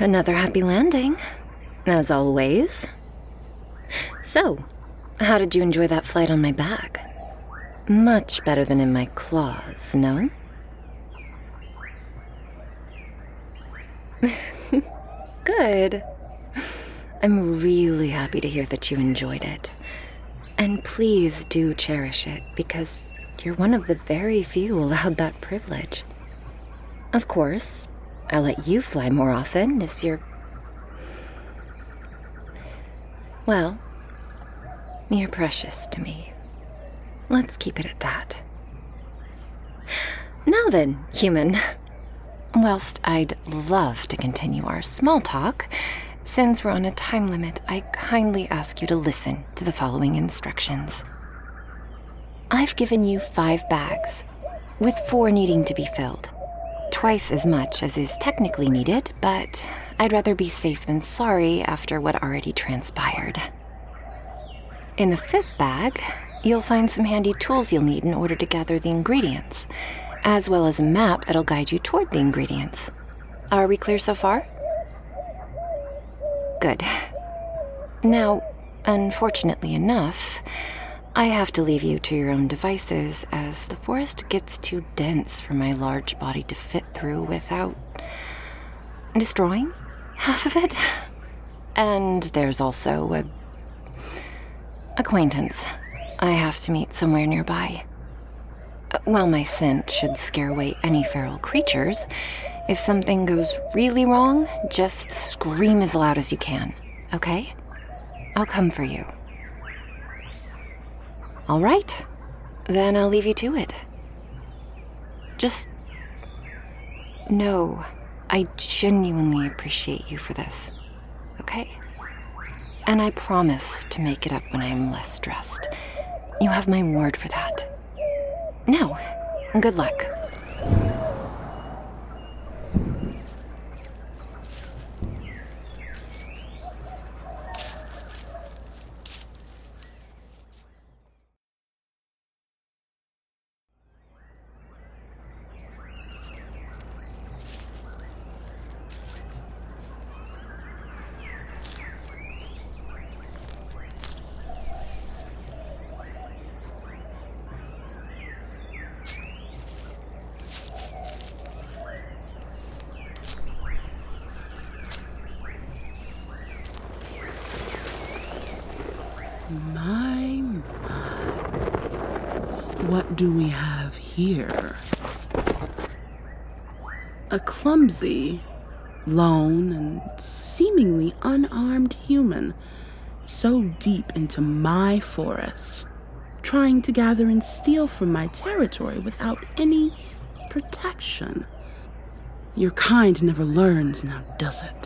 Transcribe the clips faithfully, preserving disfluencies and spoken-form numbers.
Another happy landing, as always. So, how did you enjoy that flight on my back? Much better than in my claws, no? Good. I'm really happy to hear that you enjoyed it. And please do cherish it, because you're one of the very few allowed that privilege. Of course, I'll let you fly more often as you're... Well, you're precious to me. Let's keep it at that. Now then, human. Whilst I'd love to continue our small talk, since we're on a time limit, I kindly ask you to listen to the following instructions. I've given you five bags, with four needing to be filled. Twice as much as is technically needed, but I'd rather be safe than sorry after what already transpired. In the fifth bag, you'll find some handy tools you'll need in order to gather the ingredients, as well as a map that'll guide you toward the ingredients. Are we clear so far? Good. Now, unfortunately enough, I have to leave you to your own devices as the forest gets too dense for my large body to fit through without destroying half of it. And there's also a acquaintance I have to meet somewhere nearby. While my scent should scare away any feral creatures, if something goes really wrong, just scream as loud as you can, okay? I'll come for you. All right, then I'll leave you to it. Just know I genuinely appreciate you for this, okay? And I promise to make it up when I am less stressed. You have my word for that. Now, good luck. My, my. What do we have here? A clumsy, lone, and seemingly unarmed human so deep into my forest, trying to gather and steal from my territory without any protection. Your kind never learns, now does it?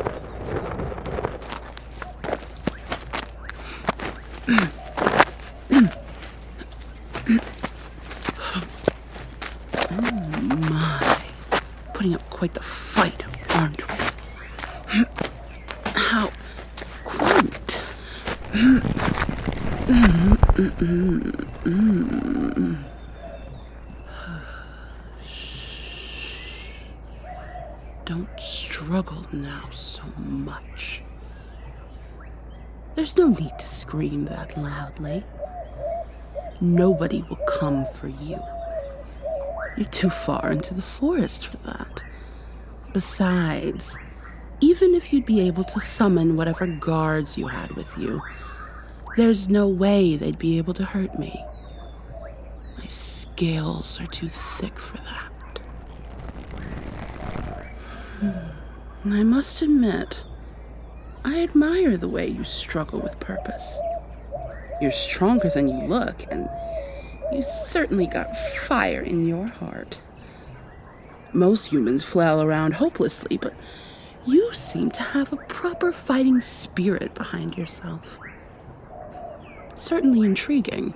Putting up quite the fight, aren't we? How quaint. Don't struggle now so much. There's no need to scream that loudly. Nobody will come for you. You're too far into the forest for that. Besides, even if you'd be able to summon whatever guards you had with you, there's no way they'd be able to hurt me. My scales are too thick for that. Hmm. I must admit, I admire the way you struggle with purpose. You're stronger than you look, and you certainly got fire in your heart. Most humans flail around hopelessly, but you seem to have a proper fighting spirit behind yourself. Certainly intriguing.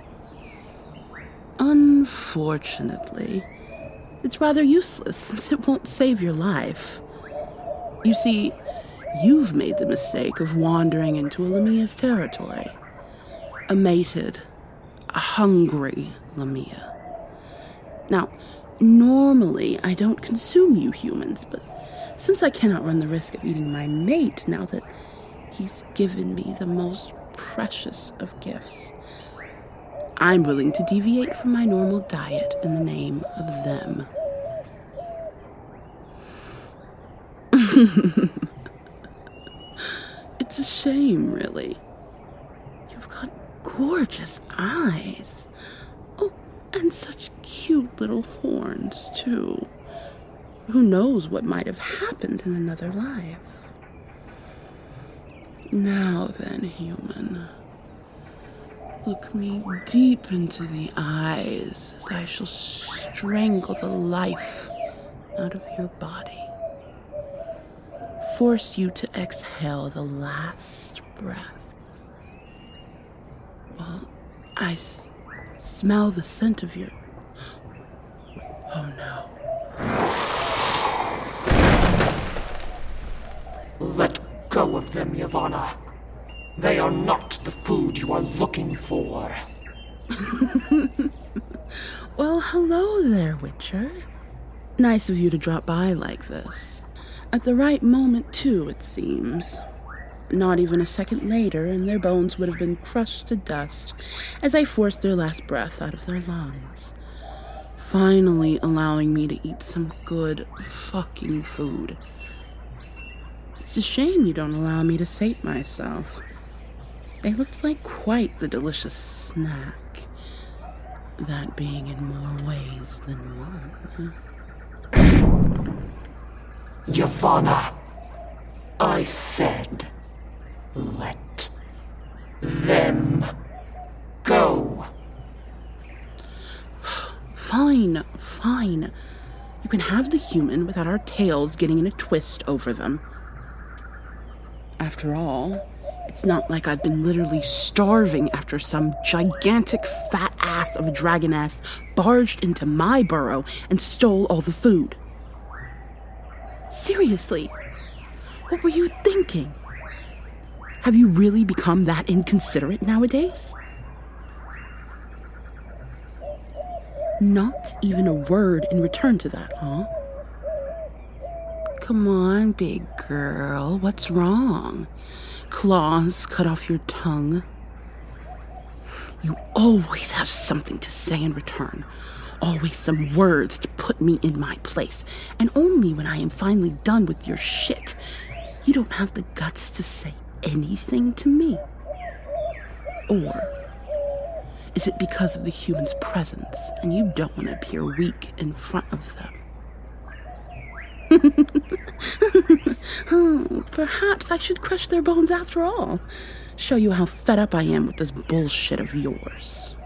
Unfortunately, it's rather useless since it won't save your life. You see, you've made the mistake of wandering into a Lamia's territory. A mated, a hungry Lamia. Now, normally I don't consume you humans, but since I cannot run the risk of eating my mate now that he's given me the most precious of gifts, I'm willing to deviate from my normal diet in the name of them. It's a shame, really. You've got gorgeous eyes. Oh, and such cute little horns, too. Who knows what might have happened in another life? Now then, human, look me deep into the eyes as I shall strangle the life out of your body. Force you to exhale the last breath, while I s- smell the scent of your... Oh no. Let go of them, Yavanna. They are not the food you are looking for. Well, hello there, Witcher. Nice of you to drop by like this. At the right moment, too, it seems. Not even a second later, and their bones would have been crushed to dust as I forced their last breath out of their lungs. Finally allowing me to eat some good fucking food. It's a shame you don't allow me to sate myself. They looked like quite the delicious snack. That being in more ways than one. Yavanna, I said, let them go. Fine, fine. You can have the human without our tails getting in a twist over them. After all, it's not like I've been literally starving after some gigantic fat ass of a dragoness barged into my burrow and stole all the food. Seriously, what were you thinking? Have you really become that inconsiderate nowadays? Not even a word in return to that, huh? Come on, big girl, what's wrong? Claws cut off your tongue. You always have something to say in return. Always some words to put me in my place. And only when I am finally done with your shit, you don't have the guts to say anything to me. Or is it because of the human's presence and you don't want to appear weak in front of them? Oh, perhaps I should crush their bones after all. Show you how fed up I am with this bullshit of yours.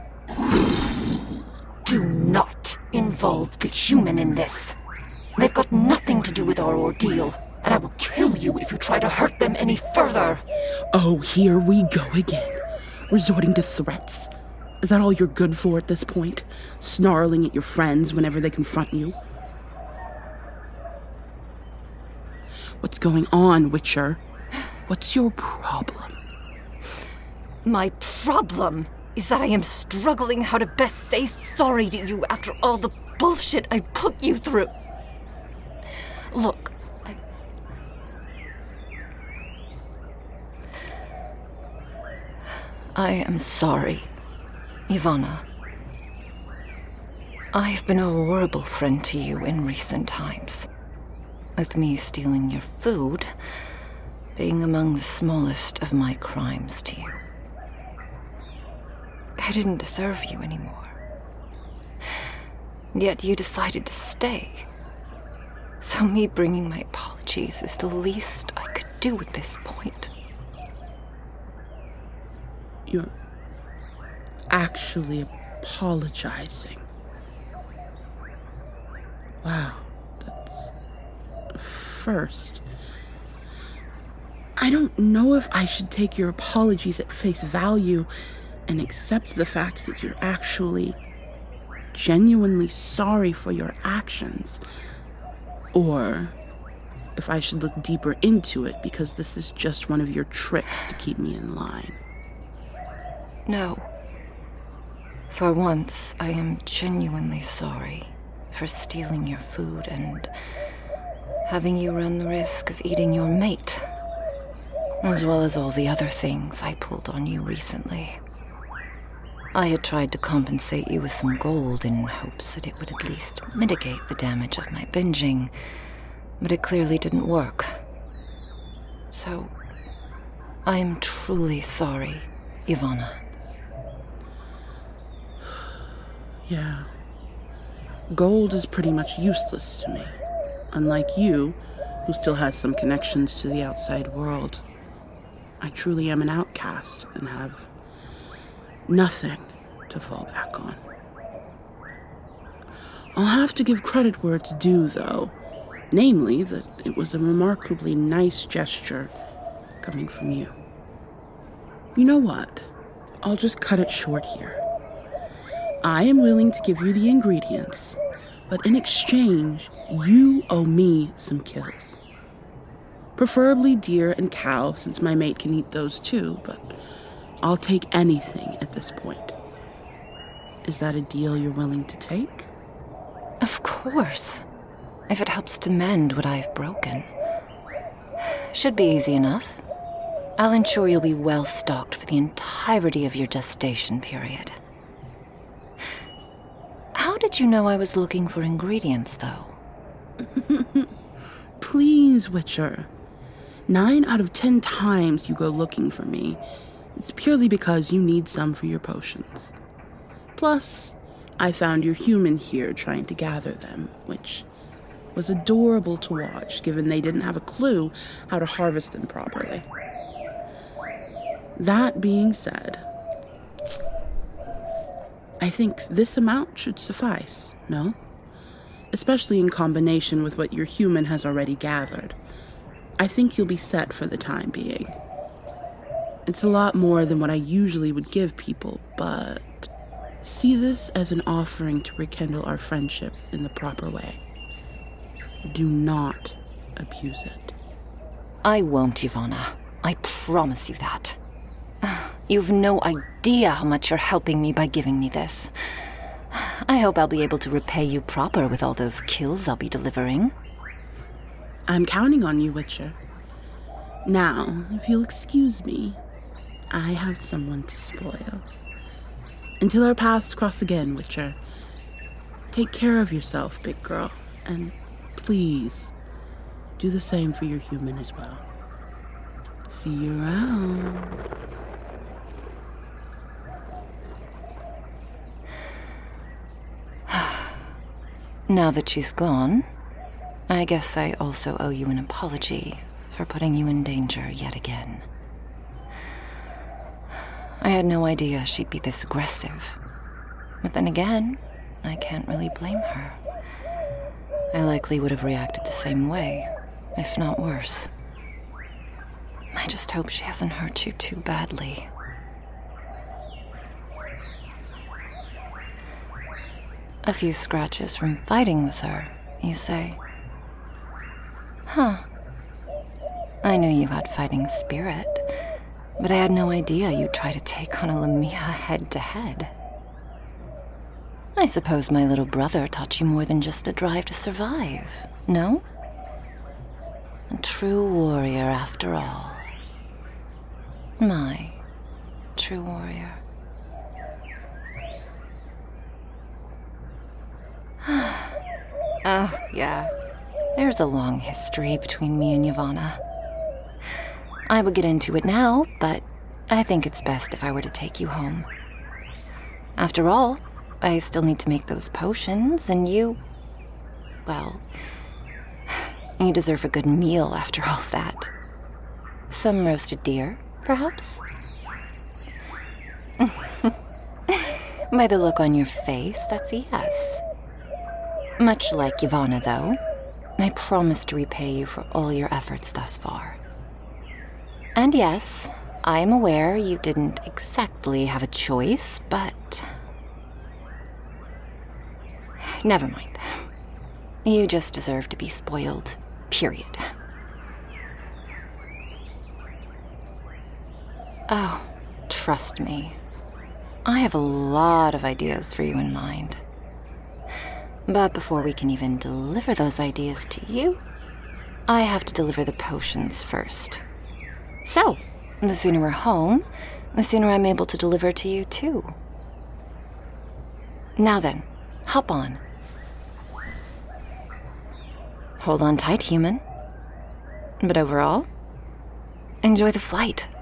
Do not involve the human in this. They've got nothing to do with our ordeal, and I will kill you if you try to hurt them any further. Oh, here we go again. Resorting to threats. Is that all you're good for at this point? Snarling at your friends whenever they confront you? What's going on, Witcher? What's your problem? My problem is that I am struggling how to best say sorry to you after all the bullshit I put you through. Look, I... I am sorry, Yavanna. I have been a horrible friend to you in recent times. With me stealing your food being among the smallest of my crimes to you. I didn't deserve you anymore. And yet you decided to stay. So me bringing my apologies is the least I could do at this point. You're actually apologizing. Wow, that's a first. I don't know if I should take your apologies at face value and accept the fact that you're actually genuinely sorry for your actions, or if I should look deeper into it because this is just one of your tricks to keep me in line. No. For once, I am genuinely sorry for stealing your food and having you run the risk of eating your mate, as well as all the other things I pulled on you recently. I had tried to compensate you with some gold in hopes that it would at least mitigate the damage of my binging, but it clearly didn't work. So, I am truly sorry, Ivana. Yeah. Gold is pretty much useless to me. Unlike you, who still has some connections to the outside world. I truly am an outcast and have nothing to fall back on. I'll have to give credit where it's due, though. Namely, that it was a remarkably nice gesture coming from you. You know what? I'll just cut it short here. I am willing to give you the ingredients, but in exchange, you owe me some kills. Preferably deer and cow, since my mate can eat those too, but I'll take anything at this point. Is that a deal you're willing to take? Of course. If it helps to mend what I've broken. Should be easy enough. I'll ensure you'll be well stocked for the entirety of your gestation period. How did you know I was looking for ingredients, though? Please, Witcher. Nine out of ten times you go looking for me, it's purely because you need some for your potions. Plus, I found your human here trying to gather them, which was adorable to watch, given they didn't have a clue how to harvest them properly. That being said, I think this amount should suffice, no? Especially in combination with what your human has already gathered. I think you'll be set for the time being. It's a lot more than what I usually would give people, but see this as an offering to rekindle our friendship in the proper way. Do not abuse it. I won't, Ivana. I promise you that. You've no idea how much you're helping me by giving me this. I hope I'll be able to repay you proper with all those kills I'll be delivering. I'm counting on you, Witcher. Now, if you'll excuse me, I have someone to spoil. Until our paths cross again, Witcher, take care of yourself, big girl, and please do the same for your human as well. See you around. Now that she's gone, I guess I also owe you an apology for putting you in danger yet again. I had no idea she'd be this aggressive. But then again, I can't really blame her. I likely would have reacted the same way, if not worse. I just hope she hasn't hurt you too badly. A few scratches from fighting with her, you say? Huh. I knew you had fighting spirit, but I had no idea you'd try to take on a Lamia head-to-head. I suppose my little brother taught you more than just a drive to survive, no? A true warrior, after all. My true warrior. Oh, yeah. There's a long history between me and Ivana. I would get into it now, but I think it's best if I were to take you home. After all, I still need to make those potions, and you... well... you deserve a good meal after all that. Some roasted deer, perhaps? By the look on your face, that's a yes. Much like Ivana, though, I promise to repay you for all your efforts thus far. And yes, I am aware you didn't exactly have a choice, but... never mind. You just deserve to be spoiled, period. Oh, trust me. I have a lot of ideas for you in mind. But before we can even deliver those ideas to you, I have to deliver the potions first. So, the sooner we're home, the sooner I'm able to deliver to you, too. Now then, hop on. Hold on tight, human. But overall, enjoy the flight.